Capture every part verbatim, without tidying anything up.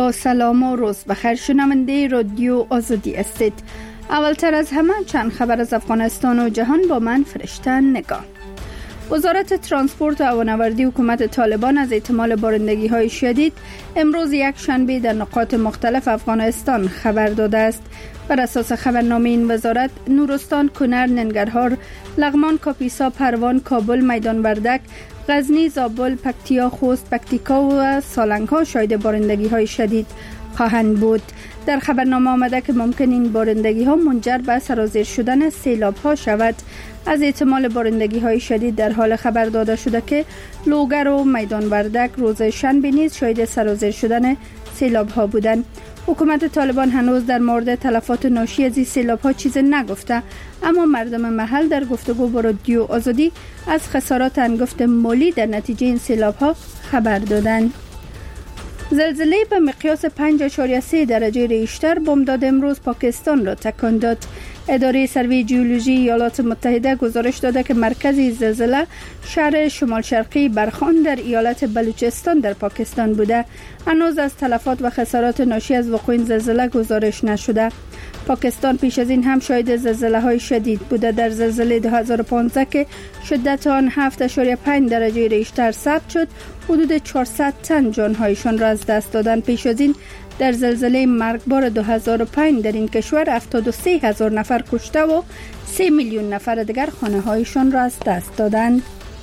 با سلام و روز بخیر شنونده رادیو آزادی هستید. اولتر از همه چند خبر از افغانستان و جهان با من فرشته نگاه. وزارت ترانسپورت و هوانوردی حکومت طالبان از احتمال بارندگی های شدید امروز یک شنبه در نقاط مختلف افغانستان خبر داده است. بر اساس خبرنامه این وزارت، نورستان، کنر، ننگرهار، لغمان، کاپیسا، پروان، کابل، میدان وردک، غزنی، زابل، پکتیا، خوست، پکتیکا و سالنگ ها شاهد بارندگی های شدید خواهند بود. در خبرنامه آمده که ممکن این بارندگی ها منجر به سرازیر شدن سیلاب ها شود. از احتمال بارندگی های شدید در حال خبر داده شده که لوگر و میدان وردک روز شنبه نیز شاهد سرازیر شدن سیلاب ها بودند. حکومت طالبان هنوز در مورد تلفات ناشی از این سیلاب ها چیز نگفته، اما مردم محل در گفتگو با رادیو آزادی از خسارات انگفت مالی در نتیجه این سیلاب ها خبر دادند. زلزله به مقیاس پنج اشاریه سه درجه ریشتر بامداد امروز پاکستان را تکان داد. اداره سروی جیولوژی ایالات متحده گزارش داده که مرکز زلزله شهر شمال شرقی برخان در ایالت بلوچستان در پاکستان بوده. هنوز از تلفات و خسارات ناشی از وقوع این زلزله گزارش نشده. پاکستان پیش از این هم شاهد زلزله های شدید بوده. در زلزله دو هزار و پانزده که شدت آن هفت اشاریه پنج درجه ریشتر ثبت شد، حدود چهارصد تن جانهایشان را از دست دادند. پیش از این در زلزله مرگبار دو هزار و پنج در این کشور هفتاد و سه هزار نفر کشته و سه میلیون نفر دیگر خانه هایشان را از دست دادند.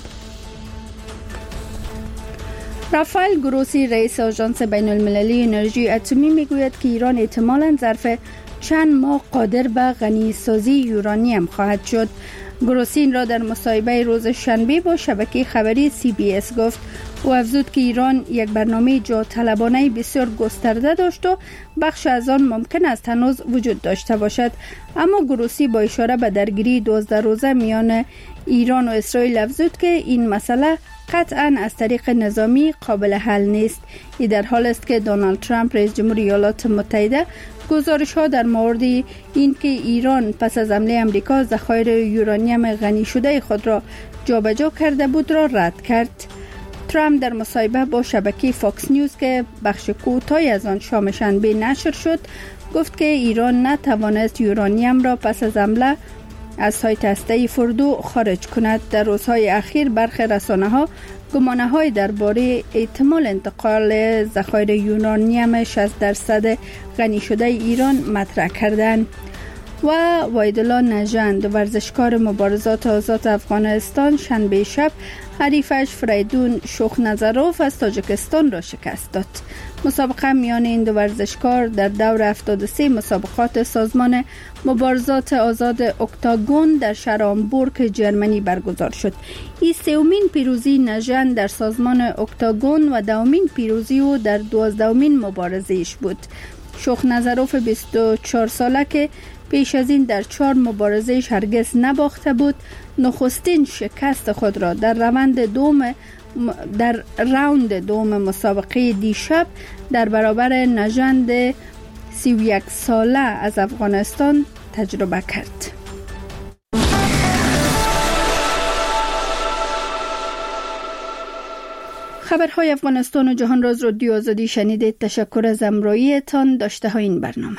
رافائل گروسی رئیس آژانس بین المللی انرژی اتمی میگوید که ایران احتمالاً ظرف چند ماه قادر به غنی سازی یورانیم خواهد شد. گروسی این را در مصاحبه روز شنبه با شبکه خبری سی بی اس گفت. او افزود که ایران یک برنامه جا طلبانه بسیار گسترده داشت و بخش از آن ممکن است هنوز وجود داشته باشد، اما گروسی با اشاره به درگیری دوازده روزه میان ایران و اسرائیل افزود که این مسئله قطعاً از طریق نظامی قابل حل نیست. این در حال است که دونالد ترامپ رئیس جمهوری ایالات متحده گزارش ها در مورد این که ایران پس از حمله امریکا ذخایر یورانیم غنی شده خود را جابجا کرده بود را رد کرد. ترامپ در مصاحبه با شبکه فاکس نیوز که بخش کوتاهی از آن شام شنبه نشر شد گفت که ایران نتوانست یورانیم را پس از حمله از سایت هسته‌ای فردو خارج کند. در روزهای اخیر برخی رسانه‌ها گمانه‌های درباره احتمال انتقال ذخایر یورانیم شصت درصد غنی شده ایران مطرح کردند. و وایدالله نژند، ورزشکار مبارزات آزاد افغانستان، شنبه شب حریفش فریدون شوخنظروف از تاجیکستان را شکست داد. مسابقه میان این دو ورزشکار در دور هفتاد و سه مسابقات سازمان مبارزات آزاد اکتاگون در شهر هامبورگ جرمنی برگزار شد. این سومین پیروزی نژند در سازمان اکتاگون و دومین پیروزی او در دوازدهمین مبارزه‌اش بود. شوخنظروف بیست و چهار ساله که پیش از این در چهار مبارزه‌اش هرگز نباخته بود، نخستین شکست خود را در روند دوم در راوند دوم مسابقه دیشب در برابر نژند سی و یک ساله از افغانستان تجربه کرد. خبرهای افغانستان و جهان را از رادیو آزادی شنیدید. تشکر از همراهیتان. داشته های این برنامه.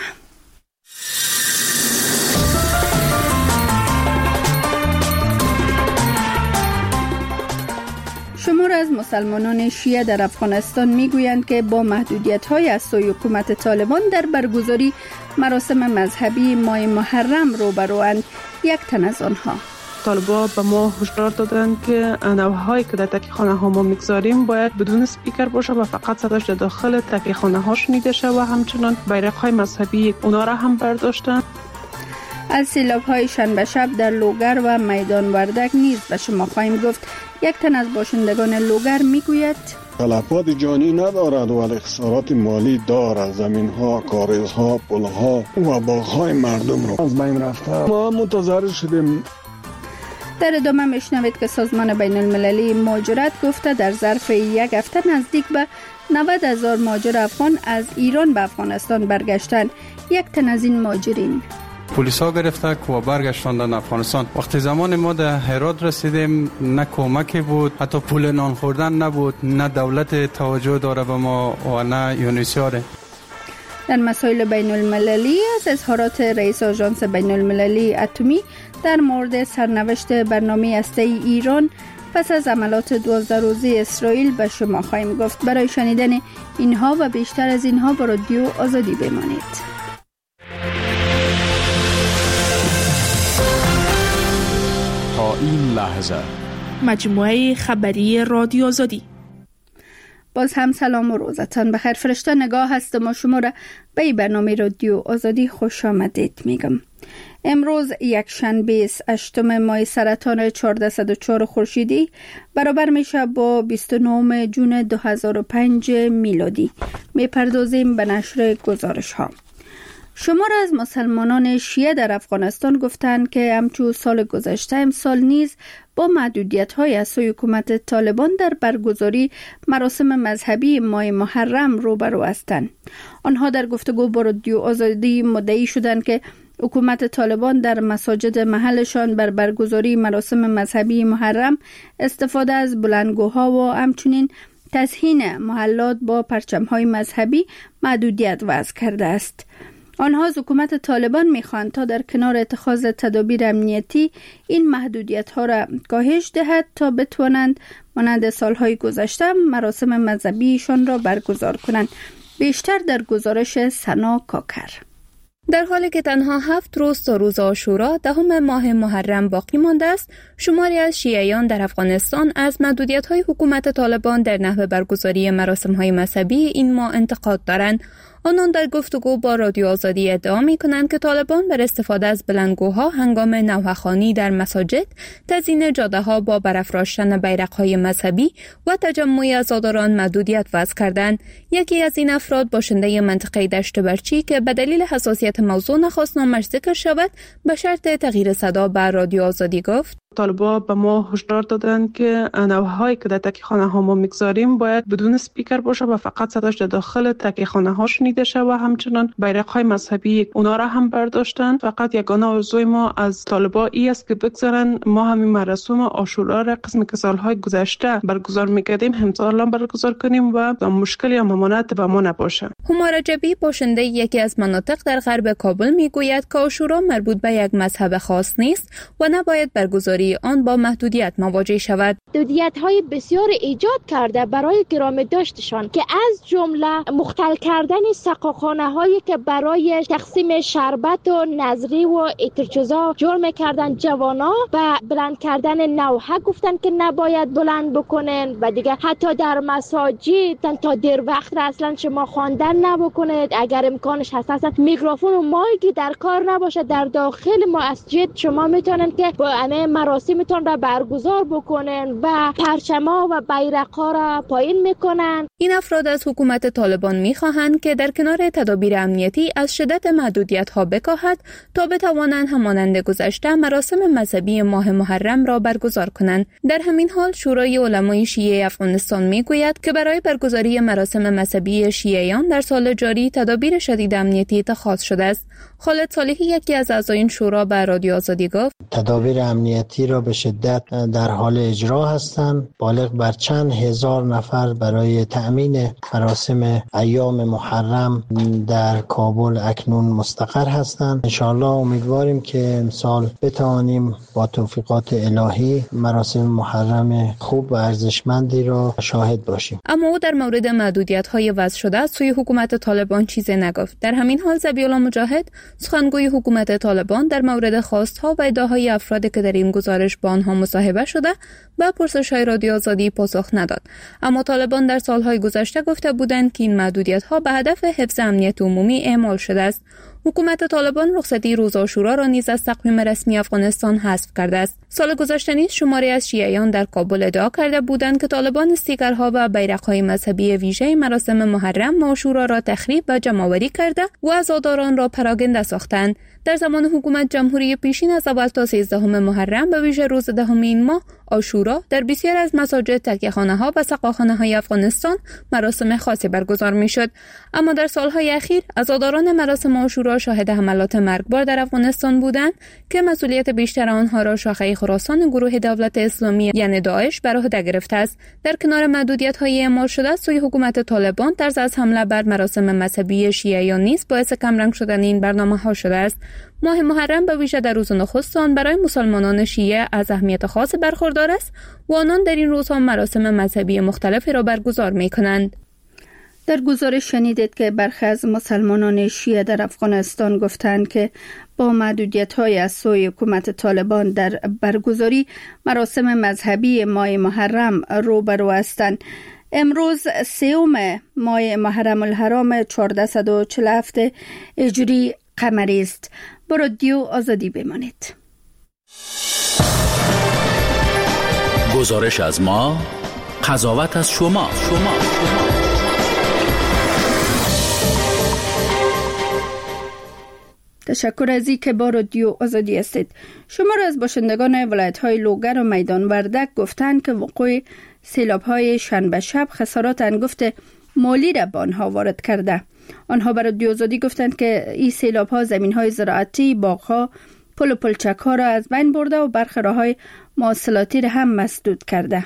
شمار از مسلمانان شیعه در افغانستان میگویند که با محدودیت‌های از سوی حکومت طالبان در برگزاری مراسم مذهبی ماه محرم روبروند. یک تن از آنها: طالبان به ما هشدار دادند که نوهایی که در تکیه‌خانه ها ما میگذاریم باید بدون اسپیکر باشه و فقط صداش در داخل تکیه‌خانه ها شنیده شه و همچنان بیرق‌های مذهبی اونا را هم برداشتن. از سیلاب‌های شنبه شب در لوگر و میدان وردک نیز به شما خواهیم گفت. یک تن از باشندگان لوگر میگوید تلفات جانی ندارد ولی خسارات مالی دارد. زمین‌ها، کاریزها، پل‌ها و باغ‌های مردم را از بین رفته. ما متضرر شدیم. در ادامه میشنوید که سازمان بین المللی مهاجرت گفته در ظرف یک هفته نزدیک به نود هزار مهاجر افغان از ایران به افغانستان برگشتند. یک تن از این مهاجرین: پلیس ها گرفته و برگشتاندن افغانستان. وقتی زمان ما در هرات رسیدیم نه کمکی بود، حتی پول نان خوردن نبود، نه دولت توجه داره به ما و نه یونیسیاره. در مسائل بین المللی از اظهارات رئیس آژانس بین المللی اتمی در مورد سرنوشت برنامه هسته‌ای ایران پس از عملیات دوازده روزه اسرائیل به شما خواهیم گفت. برای شنیدن اینها و بیشتر از اینها با رادیو آزادی بمانید. تا این لحظه مجموعه خبری رادیو آزادی. باز هم سلام و روزتان بخیر. فرشته نگاه هست ما شما را به برنامه رادیو آزادی خوش آمدید میگم. امروز یک شنبه است، هشتم ماه سرطان چهارصد و چهار خورشیدی برابر میشه با بیست و نهم جون دو هزار و پنج میلادی. میپردازیم به نشر گزارش ها. شمار از مسلمانان شیعه در افغانستان گفتند که همچون سال گذشته امسال نیز با محدودیت‌های از سوی حکومت طالبان در برگزاری مراسم مذهبی ماه محرم روبرو هستند. آنها در گفتگو با رادیو آزادی مدعی شدند که حکومت طالبان در مساجد محلشان بر برگزاری مراسم مذهبی محرم استفاده از بلندگوها و همچنین تزیین محلات با پرچم‌های مذهبی محدودیت وضع کرده است. آنها از حکومت طالبان می‌خواهند تا در کنار اتخاذ تدابیر امنیتی این محدودیت‌ها را کاهش دهد تا بتوانند مانند سالهای گذشته مراسم مذهبیشان را برگزار کنند. بیشتر در گزارش سنا کاکر. در حالی که تنها هفت روز تا روز عاشورا دهم ماه محرم باقی مانده است، شماری از شیعیان در افغانستان از محدودیت‌های حکومت طالبان در نحوه برگزاری مراسم‌های مذهبی این ماه انتقاد دارند. آنان در گفتگو با رادیو آزادی ادعا می‌کنند که طالبان بر استفاده از بلندگوها هنگام نوحه‌خوانی در مساجد، تزیین جاده‌ها با برافراشتن بیرق‌های مذهبی و تجمع عزاداران محدودیت وضع کردند. یکی از این افراد باشنده منطقه دشت برچی که به دلیل حساسیت موضوع نخواست نامش ذکر شود، به شرط تغییر صدا به رادیو آزادی گفت: طالبا به ما هشدار دادند که نوهایی که در تکیه‌خانه ها ما میگذاریم باید بدون اسپیکر باشه و فقط صداش در داخل تکیه‌خانه ها شنیده شه و همچنان بیرق‌های مذهبی اونا را هم برداشتن. فقط یگانه آرزوی ما از طالبا ای است که بگذارن ما همین مراسم عاشورا را قسمی که سالهای گذشته برگزار می‌کردیم امسال هم برگزار کنیم و مشکلی هم ممانعت به ما نباشه. هما رجبی باشنده یکی از مناطق در غرب کابل میگوید که عاشورا مربوط به یک مذهب خاص نیست و نباید برگزاری آن با محدودیت مواجه شود. محدودیت‌های بسیار ایجاد کرده برای گرامی داشتشان که از جمله مختل کردن سقاخانه‌هایی که برای تقسیم شربت و نظری و اترچزا جور می‌کردن جوانا و بلند کردن نوحه گفتن که نباید بلند بکنن و دیگه حتی در مساجد تا دیر وقت اصلا شما خواندن نبکنید. اگر امکانش هست اصلا میکروفون و مایکی در کار نباشه در داخل مسجد شما میتونن که با همه مراسمتون را برگزار بکنن و پرچما و بیرق‌ها را پایین میکنن. این افراد از حکومت طالبان میخواهند که در کنار تدابیر امنیتی از شدت محدودیت‌ها بکاهد تا بتوانند همانند گذشته مراسم مذهبی ماه محرم را برگزار کنند. در همین حال شورای علمای شیعه افغانستان میگوید که برای برگزاری مراسم مذهبی شیعیان در سال جاری تدابیر شدید امنیتی اتخاذ شده است. خالد صالحی یکی از اعضای این شورا به رادیو آزادی گفت: تدابیر امنیتی را به شدت در حال اجرا هستند. بالغ بر چند هزار نفر برای تأمین مراسم ایام محرم در کابل اکنون مستقر هستند. انشاءالله امیدواریم که امسال بتوانیم با توفیقات الهی مراسم محرم خوب و ارزشمندی را شاهد باشیم. اما او در مورد محدودیت‌های وضع شده از سوی حکومت طالبان چیزی نگفت. در همین حال ذبیح‌الله مجاهد سخنگوی حکومت طالبان در مورد خواست‌ها و ادعاهای افرادی که در این گزارش با آنها مصاحبه شده به پرسش‌های رادیو آزادی پاسخ نداد. اما طالبان در سالهای گذشته گفته بودند که این محدودیت‌ها به هدف حفظ امنیت عمومی اعمال شده است. حکومت طالبان رخصتی روز عاشورا را نیز از تقویم رسمی افغانستان حذف کرده است. سال گذشته نیز شماری از شیعیان در کابل ادعا کرده بودند که طالبان استیکرها و بیرق‌های مذهبی ویژه مراسم محرم و عاشورا را تخریب و جمع‌آوری کرده و عزاداران را پراگنده ساختند. در زمان حکومت جمهوری پیشین از اول تا سیزدهم محرم به ویژه روز دهم این ماه عاشورا در بسیار از مساجد، تکیه‌خانه ها و سقاخانه های افغانستان مراسم خاصی برگزار می شد. اما در سالهای اخیر عزاداران مراسم عاشورا شاهد حملات مرگبار در افغانستان بودند که مسئولیت بیشتر آنها را شاخه خراسان گروه دولت اسلامی یعنی داعش بر عهده گرفته است. در کنار محدودیت های اعمال شده سوی حکومت طالبان طرز از حمله بر مراسم مذهبی شیعیان نیز باعث کمرنگ شدن این برنامه ها شده است. ماه محرم به ویژه در روز نخست آن برای مسلمانان شیعه از اهمیت خاص برخوردار است و آنان در این روزها مراسم مذهبی مختلفی را برگزار می کنند. در گزارش شنیدید که برخی از مسلمانان شیعه در افغانستان گفتند که با محدودیت‌های از سوی حکومت طالبان در برگزاری مراسم مذهبی ماه محرم روبرو هستند. امروز سوم ماه محرم الحرام چهارصد و چهل و هفت هجری قمری است. با رادیو آزادی بمانید. گزارش از ما، قضاوت از شما. شما. تشکر از این که با رادیو آزادی هستید. شما را از باشندگان ولایت‌های لوگر و میدان وردک گفتند که وقوع سیلاب‌های شنبه شب خسارات انگفت مالی را به آنها وارد کرده. آنها بر رادیو آزادی گفتند که این سیلاب‌ها زمین‌های زراعتی، باغ‌ها، پل و پلچک‌ها را از بین برده و برخی راه‌های مواصلاتی را هم مسدود کرده.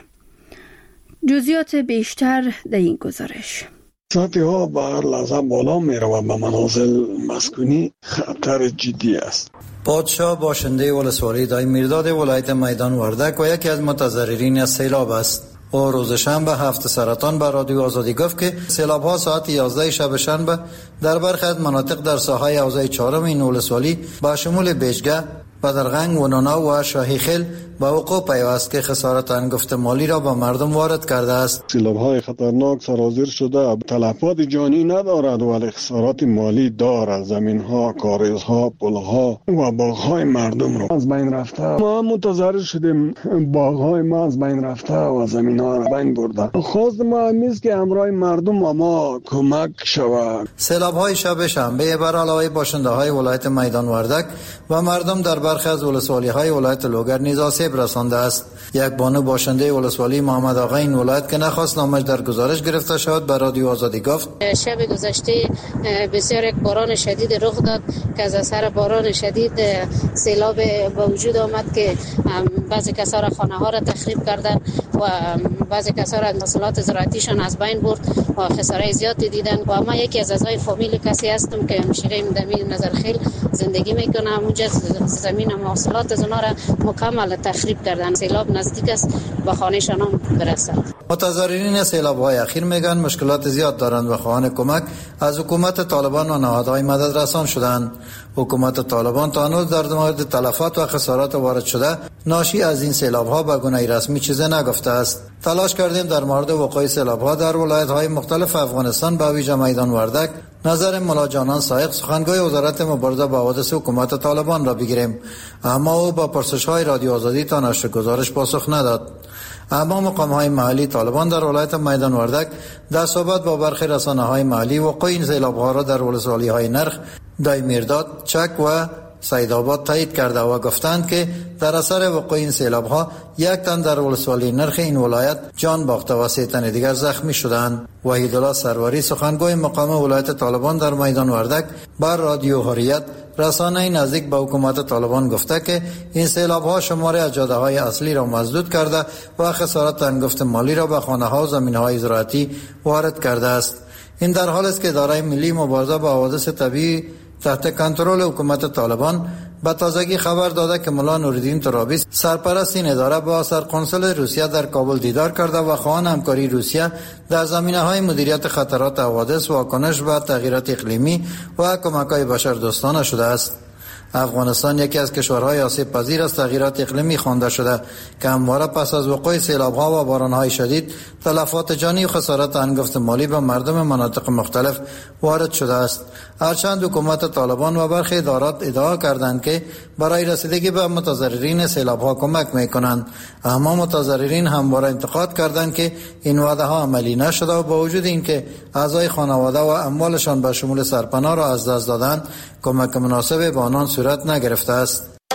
جزئیات بیشتر در این گزارش. سطح ها به هر لحظه بالا می رود و به منازل مسکونی خطر جدی است. پادشاه باشنده ولسوالی دای میرداد ولایت میدان وردک و یکی از متضررین از سیلاب است. او روز شنبه هفت سرطان به رادیو آزادی گفت که سیلاب ها ساعت یازده شب شنبه در برخی از مناطق در ساحه حوزه چهارم این ولسوالی با شمول بیجگه، بدرغنگ و نانا و شاهی خیل با وقوع پیوست که خسارت انگفت مالی را به مردم وارد کرده است. سیلاب‌های خطرناک سرازیر شده، تلفات جانی ندارد ولی خسارات مالی دارد. زمین‌ها، کاریزها، پل‌ها و باغ‌های مردم را از بین رفته. ما منتظر شدیم باغ‌های ما از بین رفته و زمین‌ها را بین برده. خواست ما همیست که همراه مردم و ما کمک شود. سیلاب‌های شب شنبه بر علاوه باشنده‌های ولایت میدان وردک و مردم در برخی از ولسوالی‌های ولایت لوگر نیز آسیب رسانده است. یک بانو باشنده ولسوالی محمد آقا این ولایت که نخواست نامش در گزارش گرفته شد به رادیو آزادی گفت شب گذشته بسیار یک باران شدید رخ داد که از اثر باران شدید سیلاب به وجود آمد که بعضی کسا را خانه ها را تخریب کردند و بعضی کسا را محصولات زراعتیشان از بین برد و خسارات زیادی دیدن. و ما یکی از اعضای فامیل کسی هستم که همشیره مدمی نظرخیل زندگی میکنم. اونجا زمین محصولات از اونها را مکمل تخریب کردن. سیلاب نزدیک است به خانه‌شان هم برسد. متضررین سیلاب‌های اخیر میگن مشکلات زیاد دارند و خواهان کمک از حکومت طالبان و نهادهای مدد رسان شدند. حکومت طالبان تا هنوز در مورد تلفات و خسارات وارد شده ناشی از این سیلاب‌ها به گونه رسمی چیزی نگفته است. تلاش کردیم در مورد وقوع سیلاب‌ها در ولایت‌های مختلف افغانستان به ویژه میدان وردک نظر ملا جانان سایق سخنگوی وزارت مبارزه با حوادث حکومت طالبان را بگیریم، اما او با پرسش‌های رادیو آزادی تا نشر گزارش پاسخ نداد. اما مقام‌های محلی طالبان در ولایت میدان وردک در صحبت با برخی رسانه‌های محلی وقوع این سیلاب‌ها را در ولسوالی‌های نرخ، دای میرداد، چک و سیدآباد تایید کرده و گفتند که در اثر وقوع این سیلاب‌ها یک تن در ولسوالی نرخ این ولایت جان باخته و سه تن دیگر زخمی شدند. وحیدالله سروری سخنگوی مقام ولایت طالبان در میدان وردک بر رادیو حریت رسانه نزدیک به حکومت طالبان گفته که این سیلاب‌ها شماری از جاده‌های اصلی را مسدود کرده و خسارات انگفت مالی را به خانه‌ها و زمین‌های زراعتی وارد کرده است. این در حالی است که اداره ملی مبارزه با حوادث طبیعی تحت کنترل حکومت طالبان به تازگی خبر داده که ملا نورالدین ترابی سرپرست این اداره با سرقنسل روسیه در کابل دیدار کرده و خواهان همکاری روسیه در زمینه‌های مدیریت خطرات حوادث، واکنش به تغییرات اقلیمی و کمک‌های بشردوستانه شده است. افغانستان یکی از کشورهای آسیب پذیر از تغییرات اقلیمی خوانده شده که همواره پس از وقوع سیلاب‌ها و باران‌های شدید تلفات جانی و خسارات انگفت مالی به مردم مناطق مختلف وارد شده است. هرچند حکومت طالبان و برخی ادارات ادعا کردند که برای رسیدگی به متضررین سیلاب‌ها کمک می‌کنند، اما متضررین همواره انتقاد کردند که این وعده‌ها عملی نشده و با وجود اینکه اعضای خانواده و اموالشان به شمول سرپناه را از دست دادند، کمک مناسب به آنان صورت نگرفته است.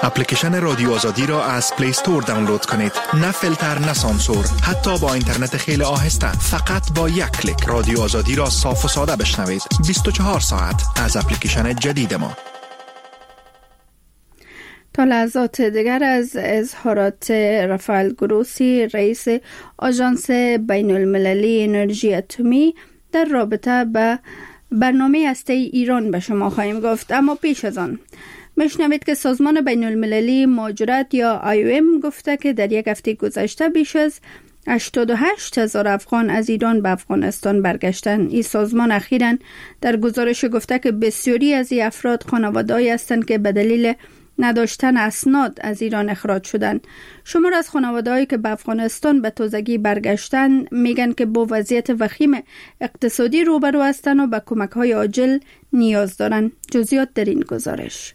اپلیکیشن رادیو آزادی را از پلی استور دانلود کنید. نه فیلتر نه سانسور، حتی با اینترنت خیلی آهسته. فقط با یک کلیک رادیو آزادی را صاف و ساده بشنوید. بیست و چهار ساعت از اپلیکیشن جدید ما. تا لحظات دیگر از اظهارات رافائل گروسی رئیس آژانس بین المللی انرژی اتمی در رابطه به برنامه هسته ایران به شما خواهیم گفت. اما پیش از آن میشنوید که سازمان بین المللی مهاجرت یا آی او ام گفته که در یک هفته گذشته بیش از هشتاد و هشت هزار افغان از ایران به افغانستان برگشتند. این سازمان اخیراً در گزارش گفته که بسیاری از این افراد خانواده‌ای هستند که به دلیل نداشتن اسناد از ایران اخراج شدند. شمار از خانواده‌هایی که به افغانستان به تازگی برگشتن میگن که با وضعیت وخیم اقتصادی روبرو هستند و به کمک‌های عاجل نیاز دارند. جزئیات در این گزارش.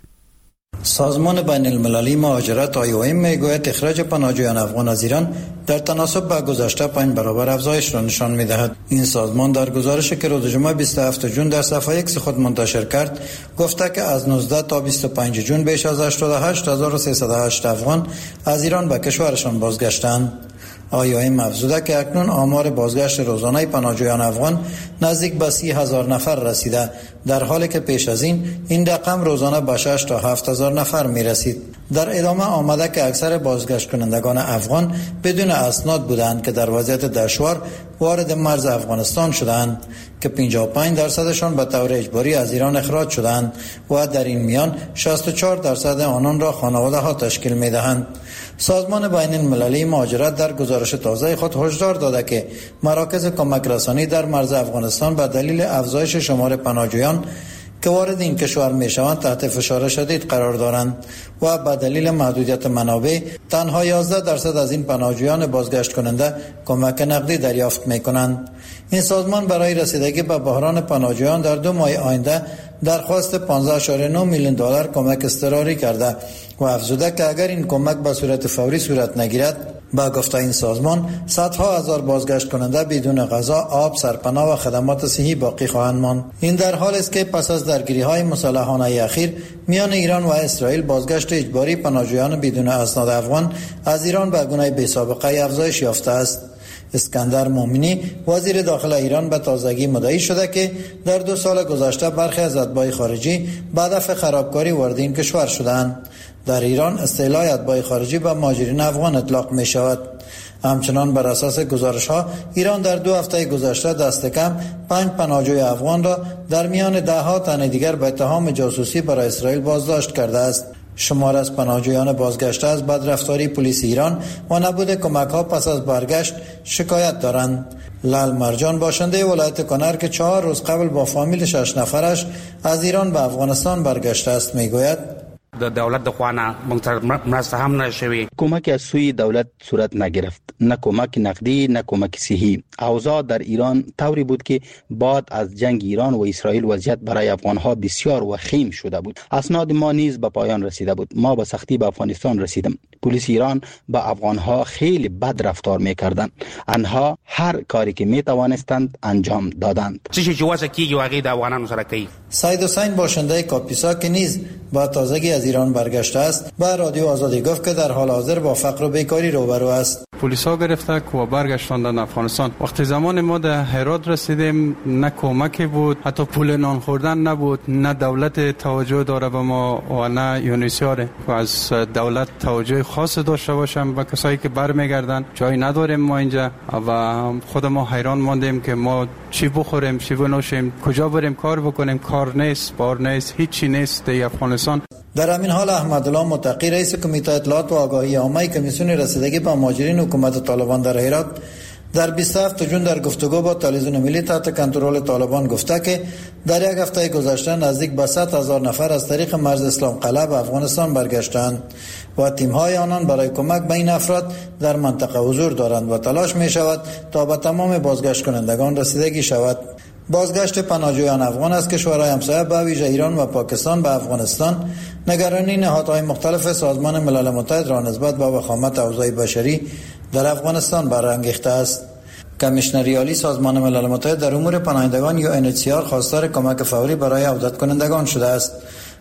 سازمان بین المللی مهاجرت آی او ام میگوید اخراج پناهجویان افغان از ایران در تناسب با گذشته پنج برابر افزایش را نشان می‌دهد. این سازمان در گزارشی که روز جمعه بیست و هفتم ژوئن در صفحه ایکس خود منتشر کرد گفته که از نوزده تا بیست و پنج ژوئن بیش از هشتاد و هشت هزار و سیصد و هشت افغان از ایران به کشورشان بازگشتند. آی او ام افزوده که اکنون آمار بازگشت روزانه پناهجویان افغان نزدیک به سی هزار نفر رسیده، در حالی که پیش از این این رقم روزانه به شش تا هفت هزار نفر می رسید. در ادامه آمده که اکثر بازگشت کنندگان افغان بدون اسناد بودند که در وضعیت دشوار وارد مرز افغانستان شدند که پنجاه و پنج درصدشان به طور اجباری از ایران اخراج شدند و در این میان شصت و چهار درصد آنان را خانواده ها تشکیل می دهند. سازمان بین المللی مهاجرت در گزارش تازه خود هشدار داده که مراکز کمک رسانی در مرز افغانستان به دلیل افزایش شمار پناهجویان که وارد این کشور می شوند تحت فشار شدید قرار دارند و به دلیل محدودیت منابع تنها یازده درصد از این پناهجویان بازگشت کننده کمک نقدی دریافت می کنند. این سازمان برای رسیدگی به بحران پناهجویان در دو ماه آینده درخواست پانزده اشاری نه میلیون دلار کمک اضطراری کرده و افزوده که اگر این کمک به صورت فوری صورت نگیرد با گفته این سازمان صدها هزار بازگشت کننده بدون غذا، آب، سرپناه و خدمات صحی باقی خواهند ماند. این در حالی است که پس از درگیری‌های مسلحانه اخیر میان ایران و اسرائیل بازگشت اجباری پناهجویان بدون اسناد افغان از ایران به گونه بی‌سابقه افزایش یافته است. اسکندر مومنی وزیر داخل ایران به تازگی مدعی شده که در دو سال گذشته برخی از اتباع خارجی به هدف خرابکاری وارد این کشور شدند. در ایران اصطلاح اتباع خارجی به مهاجرین افغان اطلاق می شود. همچنان بر اساس گزارش ها ایران در دو هفته گذشته دست کم پنج پناهجوی افغان را در میان ده ها تن دیگر به اتهام جاسوسی برای اسرائیل بازداشت کرده است. شمار از پناهجویان بازگشته از بدرفتاری پلیس ایران و نبود کمک ها پس از برگشت شکایت دارند. لال مرجان باشنده ولایت کنر که چهار روز قبل با فامیل شش نفرش از ایران به افغانستان برگشته است میگوید د دولت د خوانه موږ مرسته هم نشوي. کمک از سوی دولت صورت نگرفت، نه کمک نقدی نه کمک صحی. اوضاع در ایران طوری بود که بعد از جنگ ایران و اسرائیل وضعیت برای افغانها بسیار وخیم شده بود. اسناد ما نیز به پایان رسیده بود. ما به سختی به افغانستان رسیدیم. پلیس ایران با افغانها خیلی بد رفتار میکردند. آنها هر کاری که میتوانستند انجام دادند. چه چې واسه کیږي واقعي د افغانانو سره کوي. سید حسین باشنده کاپیسا که نیز با تازگی از ایران برگشته است به رادیو آزادی گفت که در حال حاضر با فقر و بیکاری روبرو است. پلیسا گرفته و برگشتاندن افغانستان. وقتی زمان ما در هرات رسیدیم نه کمکی بود، حتی پول نان خوردن نبود، نه دولت توجه داره به ما و نه یونیسیار و از دولت توجه خاص داشته باشم و کسایی که برمیگردن. جایی نداریم ما اینجا و خود ما حیران ماندیم که ما چی بخوریم چی بنوشیم، کجا بریم کار بکنیم. کار نیست، بار نیست، هیچی نیست در افغانستان. در همین حال احمدالله متقی رئیس کمیته اطلاعات و آگاهی عامه کمیسیون رسیدگی به مهاجرین حکومت طالبان در هرات در بیست و هفتم ژوئن در گفتگو با تلویزیون ملی تحت کنترل طالبان گفته که در یک هفته گذشته نزدیک به صد هزار نفر از طریق مرز اسلام قلعه به افغانستان برگشتند و تیم‌های آنان برای کمک به این افراد در منطقه حضور دارند و تلاش می شود تا به تمام بازگشت کنندگان رسیدگی شود. بازگشت پناهجویان افغان از کشورهای همسایه به ویژه ایران و پاکستان به افغانستان نگرانی نهادهای مختلف سازمان ملل متحد را نسبت به وخامت اوضاع بشری در افغانستان برانگیخته است. کمیشنر عالی سازمان ملل متحد در امور پناهندگان یو ان اچ سی آر خواستار کمک فوری برای عودت کنندگان شده است.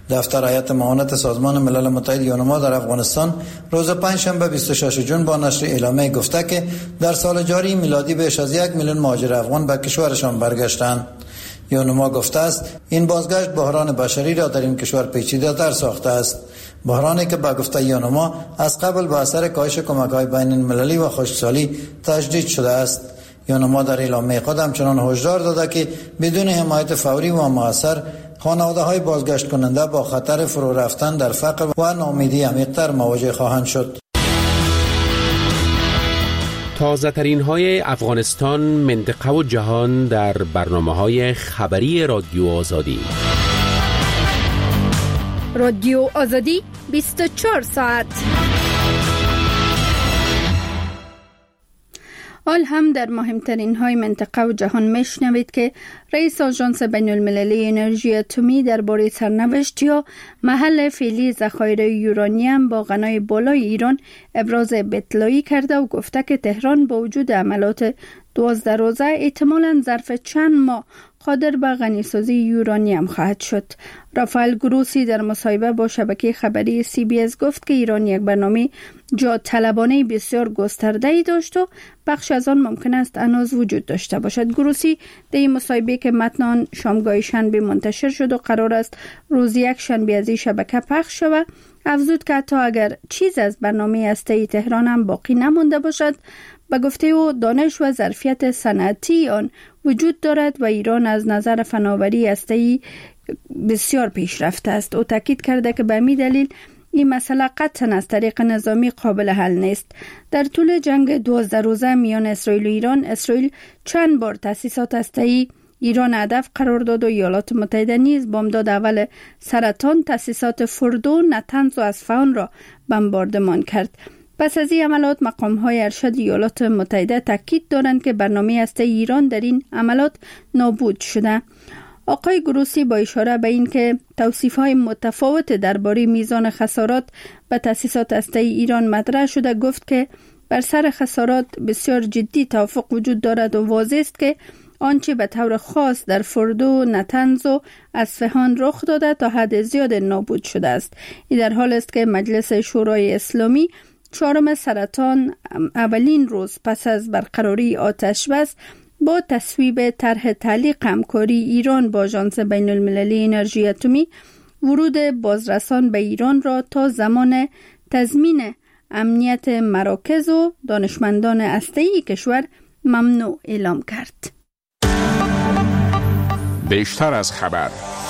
دفتر هیئت معاونت سازمان ملل متحد یونما در افغانستان روز پنجشنبه بیست و ششم ژوئن با نشر اعلامیه گفته که در سال جاری میلادی بیش از یک میلیون مهاجر افغان به کشورشان برگشتند. یونما گفته است این بازگشت بحران بشری را در این کشور پیچیده‌تر ساخته است. بحرانی که به گفته یونما از قبل به اثر کاهش کمک‌های بین المللی و خشکسالی تجدید شده است. یونما در اعلامیه خود همچنان هشدار داده که بدون حمایت فوری و مؤثر خانواده‌های بازگشت کننده با خطر فرو رفتن در فقر و ناامیدی عمیق‌تر مواجه خواهند شد. تازه ترین های افغانستان، منطقه و جهان در برنامه های خبری رادیو آزادی. رادیو آزادی بیست و چهار ساعت. حال هم در مهمترین های منطقه و جهان میشنوید که رئیس آژانس بین المللی انرژی اتمی درباره سرنوشت یا محل فعلی ذخایر یورانیم با غنای بالای ایران ابراز اطلاعی کرده و گفته که تهران با وجود عملات دوازده روزه احتمالاً ظرف چند ماه قادر به غنیسازی یورانیم خواهد شد. رافائل گروسی در مصاحبه با شبکه خبری سی بی اس گفت که ایران یک برنامه جا طلبانه بسیار گسترده‌ای داشت و بخش از آن ممکن است هنوز وجود داشته باشد. گروسی در این مصاحبه که متن آن شامگاه شنبه منتشر شد و قرار است روز یک شنبه از این شبکه پخش شود، افزود که حتی اگر چیز از برنامه هسته‌ای تهران هم باقی نمانده باشد، به گفته او دانش و ظرفیت صنعتی آن وجود دارد و ایران از نظر فناوری هسته‌ای بسیار پیشرفته است. او تاکید کرده که به همین دلیل این مسئله قطعاً از طریق نظامی قابل حل نیست. در طول جنگ دوازده روزه میان اسرائیل و ایران، اسرائیل چند بار تأسیسات هسته‌ای ایران هدف قرار داد و ایالات متحده نیز بامداد اول سرطان تأسیسات فردو، نتنز و اصفهان را بمباردمان کرد. پس از این عملات مقام‌های ارشد ایالات متحده تاکید دارند که برنامه هسته‌ای ایران در این عملات نابود شده. آقای گروسی با اشاره به این که توصیف‌های متفاوت درباره میزان خسارات به تأسیسات هسته‌ای ایران مطرح شده، گفت که بر سر خسارات بسیار جدی توافق وجود دارد و واضح است که آنچه به طور خاص در فردو، نتنز و اصفهان رخ داده تا حد زیاد نابود شده است. این در حال است که مجلس شورای اسلامی چهارم سرطان اولین روز پس از برقراری آتش بس با تصویب طرح تعلیق همکاری ایران با آژانس بین المللی انرژی اتمی ورود بازرسان به ایران را تا زمان تضمین امنیت مراکز و دانشمندان هسته‌ای کشور ممنوع اعلام کرد. بیشتر از خبر.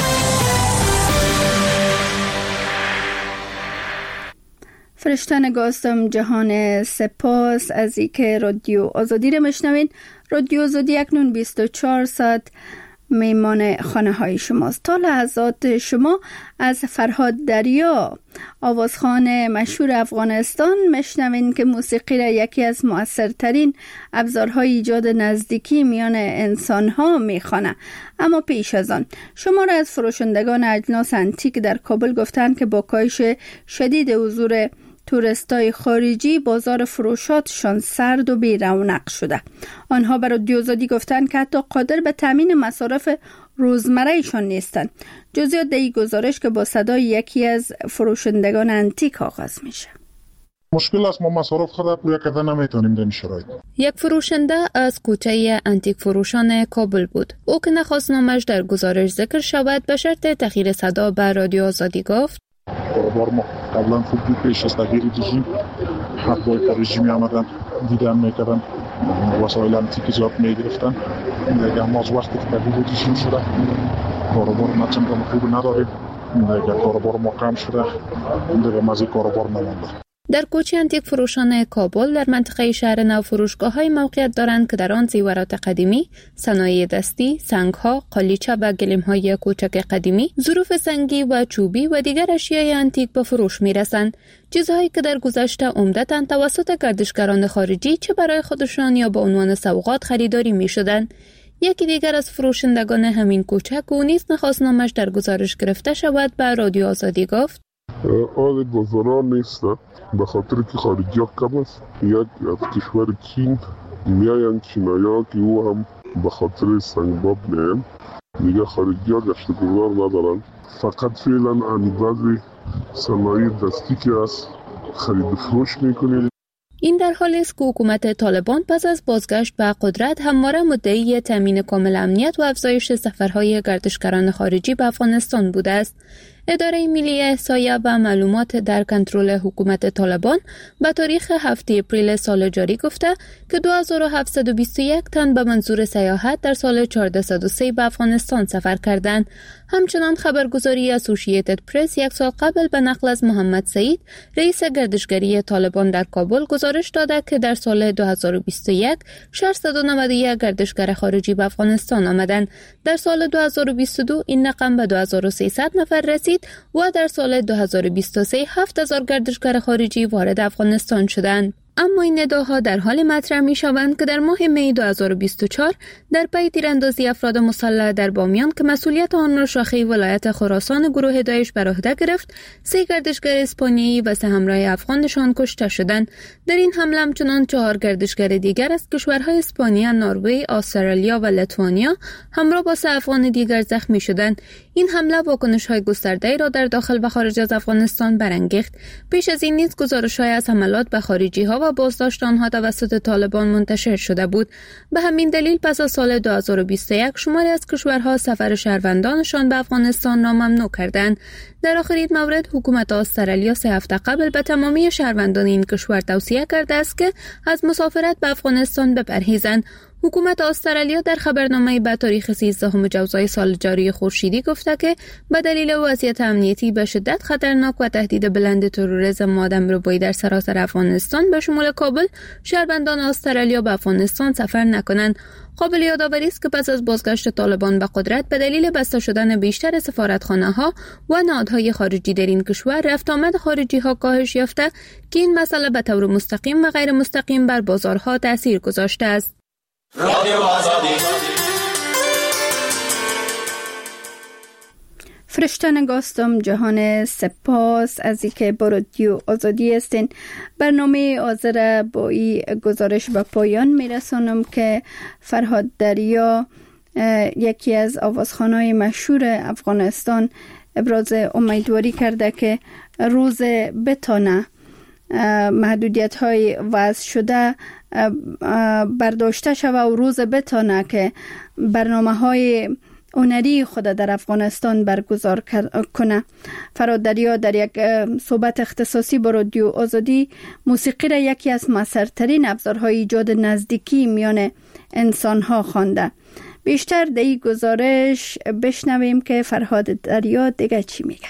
فرشتن گاستم جهان سپاس از ای که رادیو آزادی را مشنوین. رادیو آزادی اکنون بیست و چهار ساعت میمان خانه های شماست. تا لحظات شما از فرهاد دریا، آوازخوان مشهور افغانستان، مشنوین که موسیقی را یکی از مؤثرترین ابزارهای ایجاد نزدیکی میان انسانها میخوانه. اما پیش از آن شما را از فروشندگان اجناس انتیک در کابل گفتند که با کاهش شدید حضور توریستای خارجی بازار فروشاتشان سرد و بی رونق شده. آنها بر رادیو آزادی گفتند که حتی قادر به تامین مصارف روزمره‌شان نیستند. جزئیات در این گزارش که با صدای یکی از فروشندگان انتیک آغاز میشه. مشکل است، ما مصارف خود پویا کرده نمیتونیم در این شرایط. یک فروشنده از کوچه انتیک فروشان کابل بود. او که نخواست نامش در گزارش ذکر شود به شرط تغییر صدا به رادیو آزادی گفت: کاروبار ما قبلا خوب بود، پیش از تغییر رژیم حقای رژیمی آمدن دیدن میکردن، وسایل انتیک زیاد میگرفتن. دیگه ما از وقتی که تغییر رژیم شده کاروبار ما چندان خوب نداریم. دیگه کاروبار ما کم شده، دیگه مزید کاروبار نمونده. در کوچه انتیک فروشان کابل در منطقه شهر نو فروشگاه‌های موقعیت دارند که در آن زیورات قدیمی، صنایع دستی، سنگ‌ها، قالیچه و گلیم‌های کوچک قدیمی، ظروف سنگی و چوبی و دیگر اشیای انتیک به فروش می‌رسند. چیزهایی که در گذشته عمدتاً توسط گردشگران خارجی چه برای خودشان یا به عنوان سوغات خریداری می‌شدند. یکی دیگر از فروشندگان همین کوچه که او نیز نخواست نامش در گزارش گرفته شود به رادیو آزادی گفت: آل بازاران نیست، به خاطر که خارجی ها کم است. یک از کشور چین میاین چینایی ها که او هم به خاطر سنگباب میاین دیگه خارجی ها گشت گذار ندارن. فقط فعلا بعضی صنایع دستی که از خرید فروش میکنیم. این در حالی است که حکومت طالبان پس از بازگشت به قدرت همواره مدعی تامین کامل امنیت و افزایش سفرهای گردشگران خارجی به افغانستان بوده است. اداره ملی احصایه و معلومات در کنترل حکومت طالبان به تاریخ هفتم اپریل سال جاری گفته که دو هزار و هفتصد و بیست و یک تن به منظور سیاحت در سال چهارصد و سه به افغانستان سفر کردند. همچنان خبرگزاری اسوسییتد پرس یک سال قبل به نقل از محمد سعید رئیس گردشگری طالبان در کابل گزارش داده که در سال دو هزار و بیست و یک ششصد و نود و یک گردشگر خارجی به افغانستان آمدند. در سال دو هزار و بیست و دو این رقم به دو هزار و سیصد نفر رسید و در سال دو هزار و بیست و سه هفت هزار گردشگر خارجی وارد افغانستان شدند. اما این ادعاها در حال مطرح می شوند که در ماه می دو هزار و بیست و چهار در پی تیراندازی افراد مسلح در بامیان که مسئولیت آن را شاخه ولایت خراسان گروه داعش بر عهده گرفت، سه گردشگر اسپانیایی و سه همراه افغانشان کشته شدند. در این حمله همچنان چهار گردشگر دیگر از کشورهای اسپانیا، نروژ، استرالیا و لیتوانیا همراه با سه افغان دیگر زخمی شدند. این حمله واکنش‌های گسترده‌ای را در داخل و خارج از افغانستان برانگیخت. پیش از این نیز گزارش‌های از حملات به خارجی‌ها و بازداشت آنها توسط طالبان منتشر شده بود. به همین دلیل پس از سال دو هزار و بیست و یک شماری از کشورها سفر شهروندانشان به افغانستان را ممنوع کردند. در آخرین مورد حکومت استرالیا سه هفته قبل به تمامی شهروندان این کشور توصیه کرده است که از مسافرت به افغانستان بپرهیزند. حکومت استرالیا در خبرنامه‌ای به تاریخ سیزدهم جوزای سال جاری خورشیدی گفته که به دلیل وضعیت امنیتی به شدت خطرناک و تهدید بلند تروریسم و آدمربایی در سراسر افغانستان به شمول کابل، شهروندان استرالیا به افغانستان سفر نکنند. قابل یادآوری است که پس از بازگشت طالبان به قدرت به دلیل بسته شدن بیشتر سفارتخانه‌ها و نهادهای خارجی در این کشور، رفت آمد خارجی‌ها کاهش یافته که این مسئله به طور مستقیم و غیر مستقیم بر بازارها تأثیر گذاشته است. رادیو آزادی. فرشتن گاستم جهان سپاس از اینکه با رادیو آزادی هستین. برنامه آذر با این گزارش به پایان میرسانم که فرهاد دریا، یکی از آوازخوان‌های مشهور افغانستان، ابراز امیدواری کرده که روز بتانه محدودیت‌های وضع شده برداشته شود و روز بتانه که برنامه‌های هنری خود در افغانستان برگزار کنه. فرهاد دریا در یک صحبت اختصاصی با رادیو آزادی موسیقی را یکی از مؤثرترین ابزارهای ایجاد نزدیکی میان انسان‌ها خوانده. بیشتر در این گزارش بشنویم که فرهاد دریا دیگه چی میگه.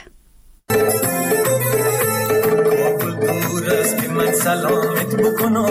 من سلامت بکنم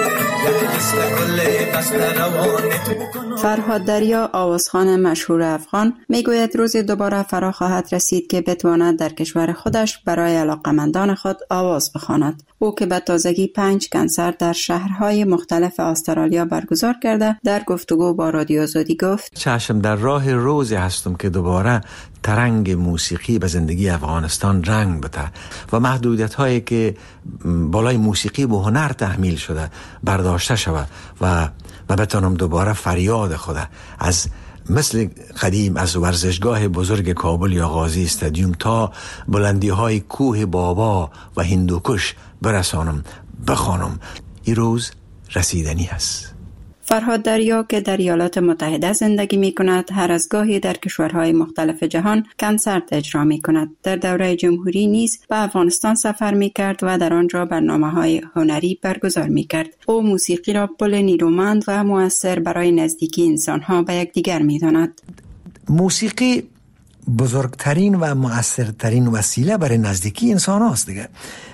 فرهاد دریا، آوازخوان مشهور افغان، میگوید روزی دوباره فرا خواهد رسید که بتواند در کشور خودش برای علاقمندان خود آواز بخواند. او که به تازگی پنج کنسرت در شهرهای مختلف استرالیا برگزار کرده، در گفتگو با رادیو آزادی گفت: چشم در راه روزی هستم که دوباره ترنگ موسیقی به زندگی افغانستان رنگ بده و محدودیت هایی که بالای موسیقی و هنر تحمیل شده برداشته شود و و بتانم دوباره فریاد خود از مثل قدیم از ورزشگاه بزرگ کابل یا غازی استادیوم تا بلندی های کوه بابا و هندوکش برسانم، بخوانم. این روز رسیدنی است. فرهاد دریا که در ایالات متحده زندگی می کند، هر از گاهی در کشورهای مختلف جهان کنسرت اجرا می کند. در دوره جمهوری نیز به افغانستان سفر می کرد و در آنجا برنامه‌های هنری برگزار می کرد. او موسیقی را پل نیرومند و مؤثر برای نزدیکی انسان‌ها به یکدیگر می داند. موسیقی بزرگترین و مؤثرترین وسیله برای نزدیکی انسان هاست دیگه.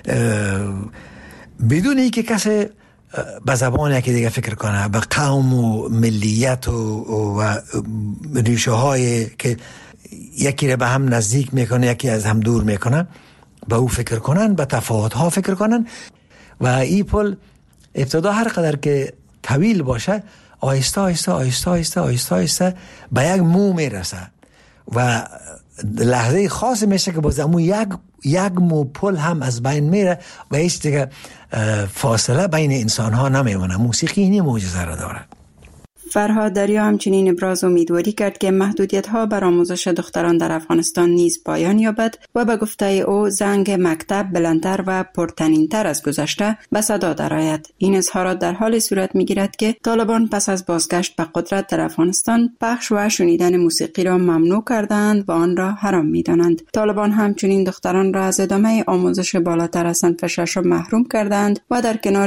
بدون اینکه کسی به زبان یکی دیگه فکر کنه، به قوم و ملیت و, و ریشه های که یکی رو به هم نزدیک میکنه یکی از هم دور میکنه، به او فکر کنن، به تفاوت ها فکر کنن و این پل ابتدا هر قدر که طویل باشه آهسته آهسته آهسته آهسته آهسته آهسته به یک مو میرسه و لحظه خاص میشه که باز امو یک یک مو پل هم از بین میره و هیچ دیگه فاصله بین انسان ها نمیمونه. موسیقی اینی معجزه را داره. فرهاد دریا همچنین ابراز امیدواری کرد که محدودیت‌ها بر آموزش دختران در افغانستان نیز پایان یابد و به گفته او زنگ مکتب بلندتر و پرطنین‌تر از گذشته به صدا درآید. این اظهارات در حال صورت می‌گیرد که طالبان پس از بازگشت به قدرت در افغانستان پخش و شنیدن موسیقی را ممنوع کردند و آن را حرام می‌دانند. طالبان همچنین دختران را از ادامه آموزش بالاتر از صنف ششم محروم کردند و در کنار